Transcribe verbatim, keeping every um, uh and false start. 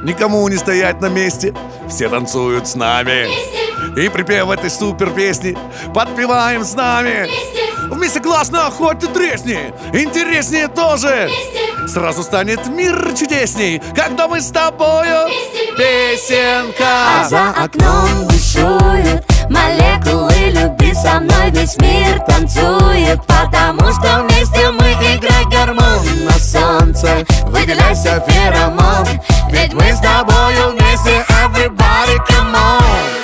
никому не стоять на месте. Все танцуют с нами. И припев этой супер песни подпеваем с нами. Вместе классно, хоть ты тресни. Интереснее тоже. Сразу станет мир чудесней, когда мы с тобою. Песенка. А за окном бушуют молекулы любви. Со мной весь мир танцует, потому что вместе мы играем гормон. На солнце выделяйся феромон, ведь мы с тобою вместе. Everybody come on.